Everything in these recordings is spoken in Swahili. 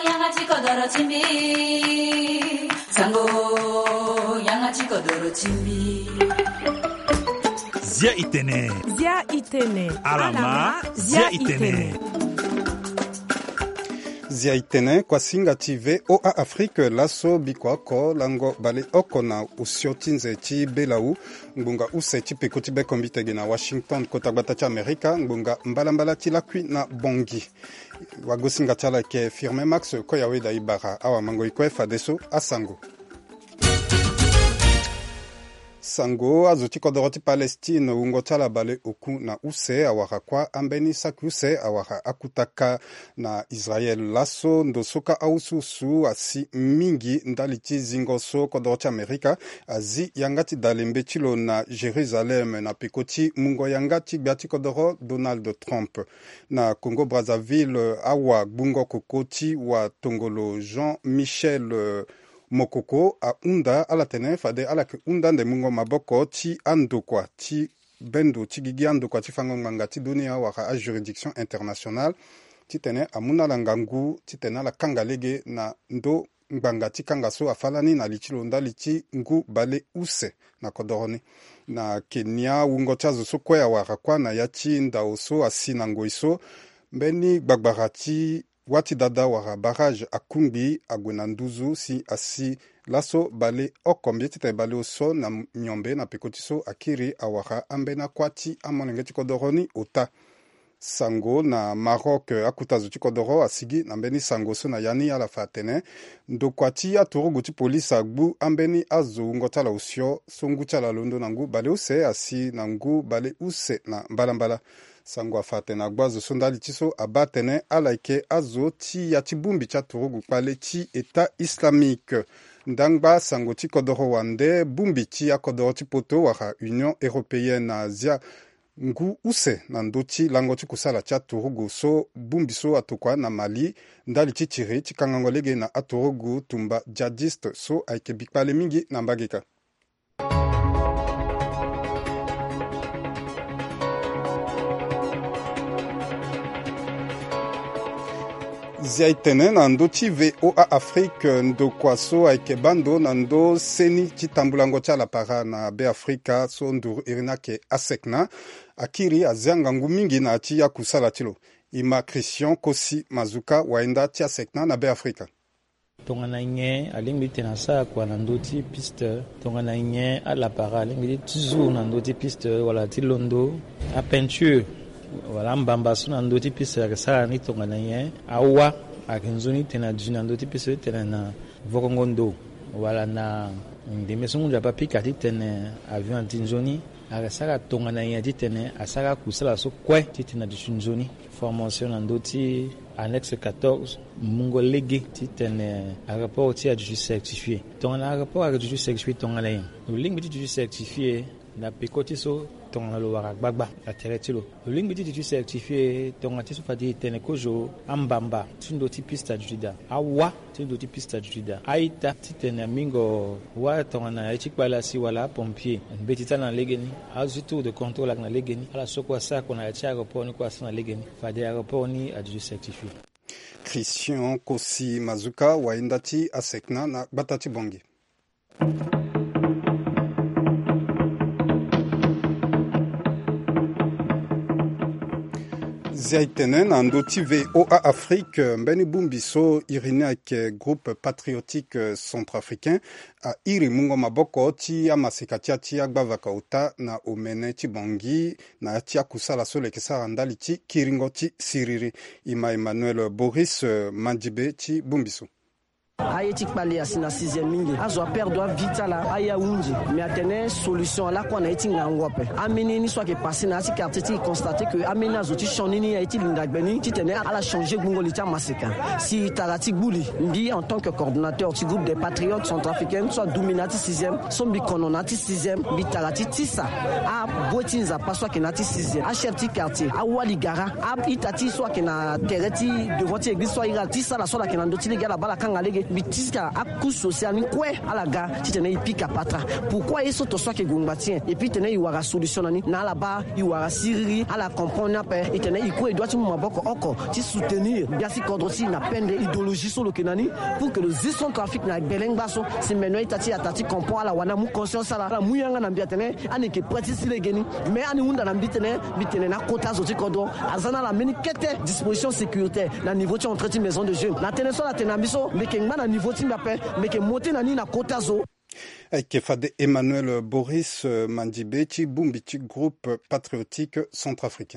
양아치 거더러 침비 상고 양아치 거더러 침비 Zia Itene. Zia Itene. Alama Zia Itene. Zia Itene kwa singa TV OA Afrique laso bikwako lango bale okona usiotinze chi belau ngunga use chi pekoti be kombitege na Washington kota gbata cha Amerika ngunga mbalambala ti lakwi na bongi wagosinga chala ke firme Max ko yawe da ibara awa mango ikwe fadeso asango Sango azuti kodoroti Palestine ungo chala bale oku na use awaka kwa ambeni sakuse awaka akutaka na Israel laso ndosoka aususu asi mingi ndaliti zingoso kodoroti Amerika azi yangati dalembe chilo na Jerusalem na pikoti mungo yangati biati kodoro Donald Trump na Congo Brazzaville awa bungo kokoti wa Tongolo Jean-Michel Mokoko a unda ala tene fade ala ke unda nde mungo maboko ti andokwa ti bendo ti gigi andokwa ti fango nganga ti dunia waka a juridiction internationale ti tene amuna la ngangu ti tene la kangalege na ndo nganga ti kangaso afalani na lichilo nda lichi ngu bale use na kodoroni na Kenya wungo chazo so kwea waka kwa na yachi nda oso asina ngoiso mbeni gbagbarati wati dada wara barrage akumbi agwenanduzu si asi laso bale okombie tite bale oso na myombe na pekotiso akiri awara ambena kwati amonenge tikodoroni ota sango na Maroc akutazu tikodoro asigi na mbeni sango so na yani ala fatene ndokwati aturugu ti polisi agbu ambeni azo ngotala usio songu chala londo nangu bale use asi nangu bale use na mbalambala sango afate na gbazo sondali tiso abatene alaike azo ti ya tibumbi cha turugu pale ti État islamique ndangba sango ti kodoro wande bumbi ti ya kodoro ti poto waka Union Européenne Asia ngu use na ndoti lango ti kusala cha turugu so bumbi so atokwa na Mali ndali ti tiri ti kangangolege na aturugu tumba jihadiste so aike bikpale mingi na mbageka Zia Itene na ndo ti VOA Afrique ndo kwaso aike bando na ndo seni ti tambulango ti ala para na be Afrika so nduru irina ke asekna akiri azia ngangu mingi na ti ya kusala tilo ima Christian Kosi Mazuka waenda ti asekna na be Afrika tongana nye alingi tena sa kwa na ndo ti piste tongana nye ala para alingi toujours na ndo ti piste wala ti londo a peinture wala mbamba so na ndo ti piste ya sala ni tongana nye awa akinzoni tena jina ndo ti piste tena na vokongondo wala na ndeme so ngula papika ti tena avion ti nzoni akasaka tongana nye ti tena asaka kusala so kwe ti tena ti nzoni formation na ndo ti annexe 14 mungo lege ti tene a rapport ti adjudit certifié tongana a rapport adjudit certifié tongana yin lo lingbi ti adjudit certifié na pekoti so tongana lo wara gbagba atere ti lo lingbi ti adjudit certifié tongana ti so fati tene kojo ambamba ti ndo ti piste adjudida awa ti ndo ti piste adjudida aita ti tene mingo wa tongana ya ti kpala si wala pompier nbe ti tana lege ni azu tour de contrôle na lege ni ala so kwa sa kona ya ti aéroport ni kwa sa na lege ni fadi aéroport ni adjudit certifié Christian Kosi Mazuka waenda ti asekna na batati bongi Zia Itene na ndo ti VOA Afrique mbeni bumbi so irine ayeke groupe patriotique centrafricain a iri mungo maboko ti amaseka ti ati agbavaka ota na omene ti bongi na ti akusala so leke sara ndali ti kiringo ti siriri ima Emmanuel Boris Mandibe ti bumbi so aye ti kpale asi na 6e mingi azo aperdo avita la aya unji mais atene solution ala kwa na eti ngango pe ameni ni soit que passer na ti quartier ti constater que ameni azo ti choni ni eti lindagbeni ti tene ala changer gungo li ta maseka si tarati gbuli mbi en tant que coordinateur ti groupe des patriotes centrafricains soit dominati 6e so mbi kononati 6e mbi tarati tisa a botinza pas soit que na ti 6e a chef ti quartier a wali gara a itati soit que na tereti devant ti église soit ira ti sala soit que na ndoti li gala bala kanga lege bitiska aku social ni kwe alaga titene ipika patra pourquoi eso to soit que gongbatien et puis tene iwara solution nani na la ba iwara siri ala comprendre pe tene iko doit tu maboko oko ti soutenir biasi kodrosi na peine idéologie sur le kenani pour que le gestion trafic na belengbaso si meno itati atati comprend ala wana mu conscience ala mu yanga na biatene ani ke pratique le geni mais ani unda na bitene na kota zoti kodro azana la meni kete disposition sécuritaire na niveau ti entretien maison de jeunes na tene so la tenambiso mais ke ngba na niveau ti mbape mais ke monter na ni na kota zo Kefade Emmanuel Boris Mandibeti Bumbiti groupe patriotique centrafricain.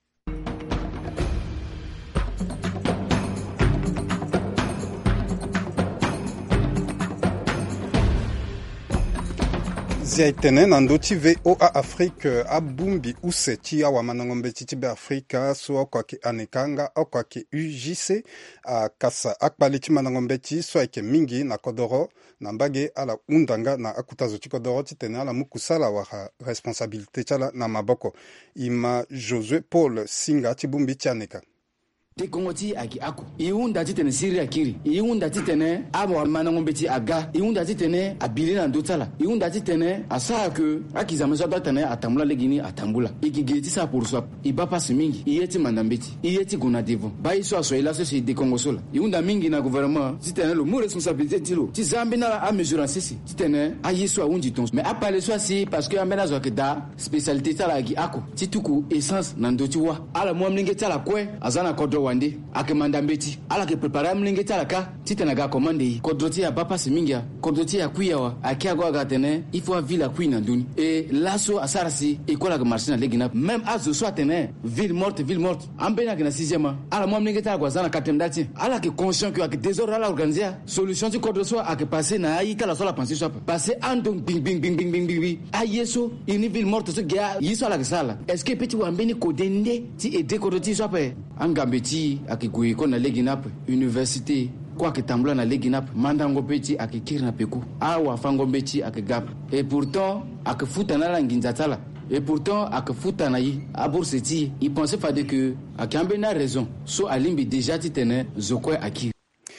Ziaitene nandoti VOA Afrique abumbi useti awa manangombe titibe Afrika so akwake anekanga akwake UJC akasa akbaliti manangombe ti so ake mingi na kodoro na mbage ala undanga na akutazo ti kodoro titene ala mukusala wa responsabilité tala na maboko ima Josué Paul Singa ti bumbi ti aneka ti kongoti aki aku iunda titene siri akiri iunda titene abo manangombe ti aga iunda titene abili na ndotala iunda titene asa que akizama so batane atambula legini atambula ikigeti sa pour swap ibapa simingi iyeti mandambeti iyeti gonadevo bai so aso ila so si de Congo sola iunda mingi na gouvernement titene lo mo responsabilité tilo ti zambi na a mesure sisi titene ayiso unji tons mais apale so si parce que amena zo ke da spécialité tala aki aku tituku essence na ndoti wa ala mo mlinge tala kwe azana kodo wande akemandambeti ala ke prepare mlinge tala ka titena ga commande kodroti ya papa simingia kodroti ya kuyawa akiago ga tene il faut ville kuina nduni et laso asarasi ikola ga marché na legina même azo so tene ville morte ambena ga na 6e ala mo mlinge tala kwa zana katemdati ala ke conscient que ak désordre ala organiser solution ti kodroso ak passer na ayi kala so la penser so passer andong bing ayeso ini ville morte so ga yiso ala ga sala est-ce que petit wambeni kodende ti aider kodroti so pe angambeti akikuyi kona leginap université kwa kitambula na leginap mandango peti akikiri na peku awa fango beti akigap et pourtant akifuta na langinza tala et pourtant akifuta na yi aborseti il pensait fade que akambe na raison so alimbi déjà titene zokwe akiri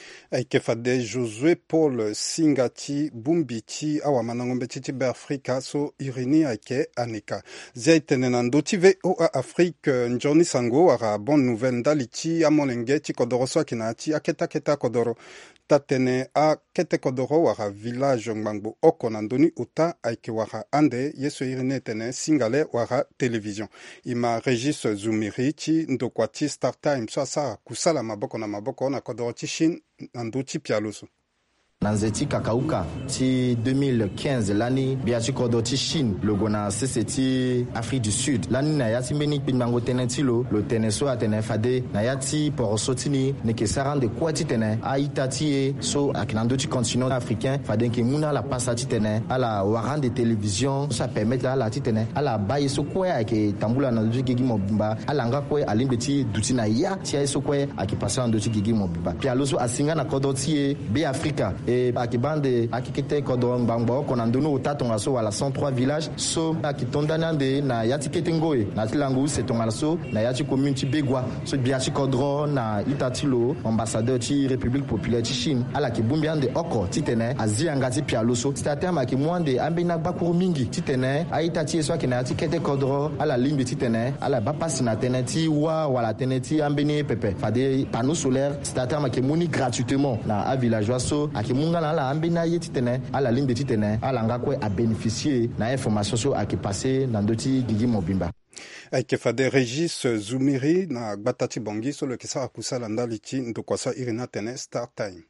Kefade Josué Paul Singati Bumbiti awa manangombe titibe Afrika so irini ake aneka ziaitene nandoti VOA Afrique njoni sango ara bonne nouvelle ndaliti amolenge ti kodoro so akinati aketa kodoro tatene a kete kodoro wara village ngbango oko nandoni uta aike wara ande yeso irine tene singale wara television ima Regis Zumiri ti ndokwati Star Time so asara kusala maboko na kodoro ti Chine nandoti pialoso Nanzeti kakauka ti 2015 lani biachi kodoti Chine logo na CCT Afrique du Sud lani na yati meni pinmango tenentilo lo teneso atene fade na yati porosotini ne ke sarande kwati tene aitati so akinando ti continent africain fade ke muna la passati tene ala waran de télévision ça permet la ti tene ala baye so kwa ake tambula na do gigi mobimba ala nga kwa alimbe ti duti na ya ti so kwa ake passa ndo ti gigi mobimba pialoso asinga na kodoti be Africa akibande akikete kodon bangbo konandono utatonga so wala 103 villages so akitondana de na yatikete ngoe na tilangu setonga so na yati community begwa so biachi kodro na itatilo ambassadeur ti République populaire ti Chine ala kibumbiande oko titene azianga ti pialoso statama ki mwande ambina bakuru mingi titene aitati so kina tikete kodro ala limbi titene ala bapasi na teneti wa wala teneti ambini pepe fade panneau solaire statama ki muni gratuitement na a villageois so akimunga na la ambina yeti tene ala limbe titene ala ngakwe a bénéficier na information so aki passé na ndoti gigi mobimba aike fade Regis Zumiri na gbatati bongi so le kisa akusala ndaliti ndokwasa irina tene Star Time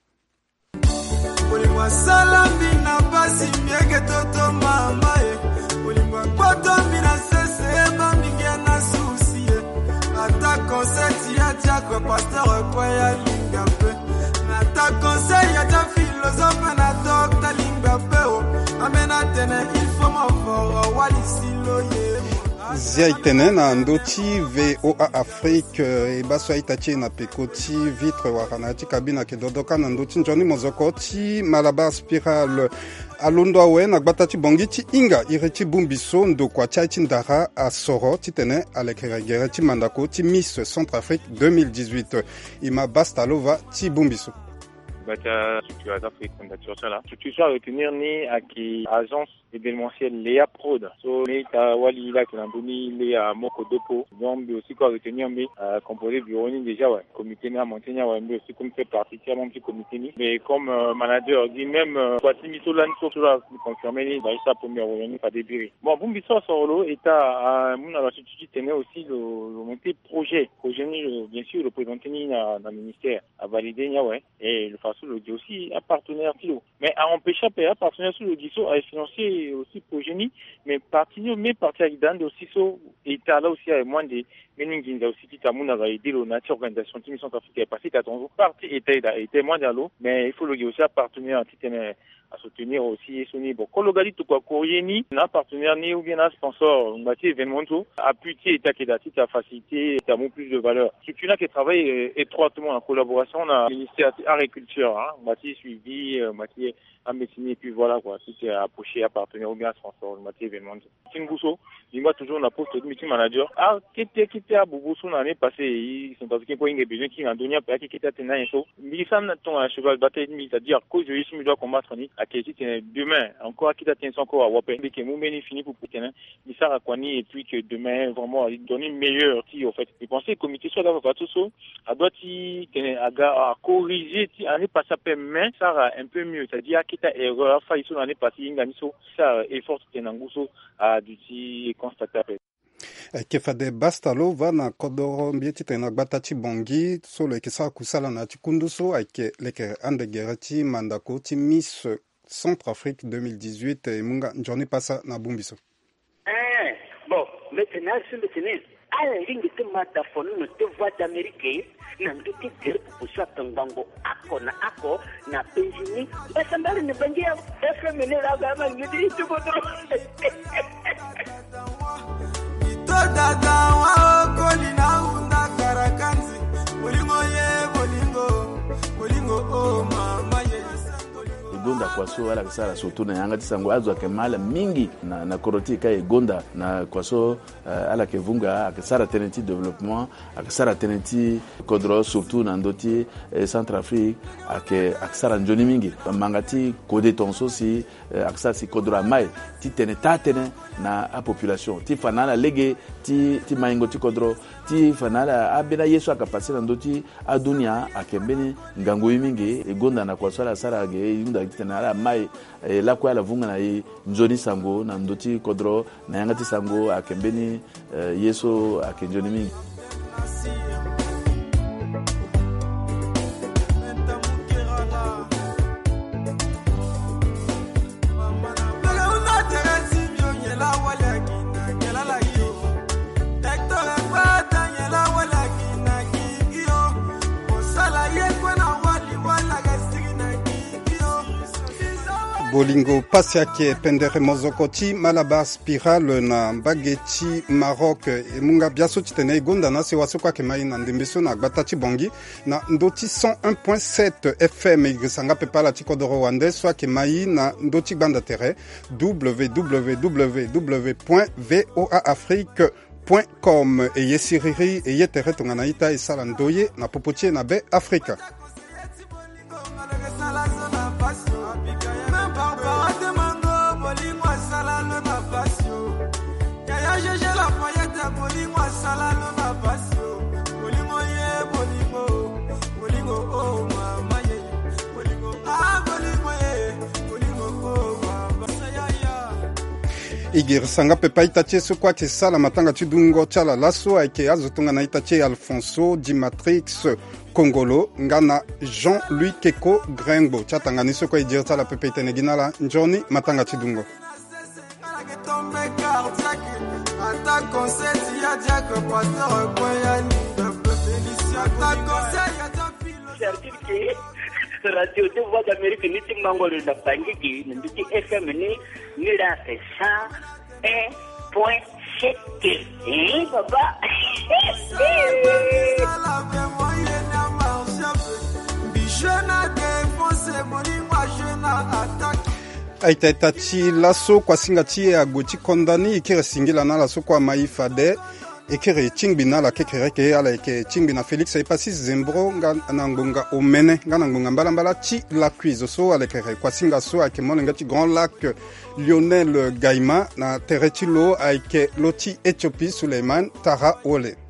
Ulimwa salambi na basi miege toto mamae Ulimwa kwato mina sese mingia na susie Ata konseti ya tiakwe pasteur kwa ya lingape Nata conseil ya ta philosophe na docteur lingapeo Amena tene il faut m'envore walisilo ye ziaitene na ndoti VOA Afrique e baso aitachi na pekoti vitre wakanati kabina kedodoka na ndoti njoni mozoko ti Malabar Spiral alondo awe na gbatati bongi ti inga ireti bumbiso ndokwa ti ndara a soro ti tene alekeregere ti mandako ti Miss Centrafrique 2018 ima Bastalova ti bumbiso bata structure d'Afrique fondateur ça là structure à retenir ni à qui agence événementielle Léa Prod so mais ta wali là qui l'andoni Léa Moko Dopo donc aussi quoi retenir mais composé bureau ni déjà ouais comité na montagne ouais mais aussi comme fait partie mon petit comité ni mais comme manager dit même quoi timiso là sur la confirmer ni dans sa première réunion pas début bon bon biso solo eta mon la structure tenait aussi le monter projet ni bien sûr le présenter ni dans le ministère à valider ni ouais et le façon le dit aussi un partenaire philo mais à empêcher un partenaire sur le diso à financer aussi projet ni mais partenaire mais parti dans aussi so eta là aussi à moins de meningi aussi qui tamu na aider le nature organisation qui mission africaine passé qu'à ton parti était moins dans mais il faut le dire aussi un partenaire qui tenait à soutenir aussi Sony bon quand le gars dit tout quoi courrier ni un partenaire ni ou bien un sponsor on bâti événementiaux appuyer état qui dati ta facilité ta mon plus de valeur c'est une là qui travaille étroitement en collaboration on a ministère agriculture hein bâti suivi bâti à médecine et puis voilà quoi c'était approché à partenaire ou bien à sponsor bâti événementiaux Kinguso dis-moi toujours on a poste de meeting manager qui était à Bouboussou l'année passée ils sont parce qu'il y a besoin qui en donné pas qui était tenant et so mais ça ton un cheval bataille c'est-à-dire que je suis doit combattre ni à qui demain encore qui t'atteint encore à Wapé que Moumeni fini pour tenir mais ça Rakwani et puis que demain vraiment donner meilleur qui en fait je pensais comité soit d'avoir tout ça à doit qui à corriger qui année passée mais ça un peu mieux c'est-à-dire qui t'a erreur failli sur l'année passée inganiso ça effort tenanguso à duti constater Kefade Bastalo va na kodoro mbieti tena gbatachi bongi solo ekisa kusala na chikunduso ake leke ande gerati mandako ti Miss Centrafrique 2018 et munga njoni pasa na bumbiso. Bon, maintenant sur le tennis, à la ligne de mataphone no te voix d'Amérique na nduti gere kuswa tangango ako na penjini basambali ne bangia efemene la gama ngidi tubodo. Dada wa kolina unda karakanzi bolingo oh mama Gonda kwaso ala kisara soto na yanga tisango azwa kemala mingi na koroti kai gonda na kwaso ala kevunga akisara tenenti development akisara tenenti kodro surtout na ndoti Centrafrique akisara njoni mingi mangati kode tonso si akisara si kodro mai ti teneta na a population ti fanala lege ti maingo ti kodro ti fanala abena yesu akapasi na ndoti adunia akembeni ngango mingi gonda na kwaso ala sara ge yunda tenara mai la kwa la vunga na njoni sango na ndoti kodro na yangati sango akembeni yeso akenjoni mingi Bolingo pasi yake pendere mozokoti Malabar Spiral na Mbageti Maroc munga biaso titene igonda na se waso kwa kemai na ndembeso na gbatachi bongi na ndoti 101.7 FM igisanga pepala tikodoro wande swa kemai na ndoti gbanda tere www.voaafrique.com eye siriri eye tere tonganaita esala ndoye na popotie na be Afrika. Igir sanga pepa itache so kwa ke sala matanga tudungo chala laso ake azotunga na itache Alfonso Di Matrix Kongolo ngana Jean-Louis Keko Grengo chatanga niso kwa igir sala pepa itene ginala njoni matanga tudungo Radio de Voix d'Amérique ni timangolo na bangiki ndiki FM ni la 101.7 baba aitaitachi laso kwa singati ya goti kondani ikire singila na laso kwa maifade ekere chingbina la kekereke ala eke chingbina Felix epasi zembro nga nangonga omene nga nangonga mbala chi la cuise so ala kere kwasinga so ake molenga chi Grand Lac Lionel Gaima na terechilo ake loti Ethiopie Suleiman Tara Ole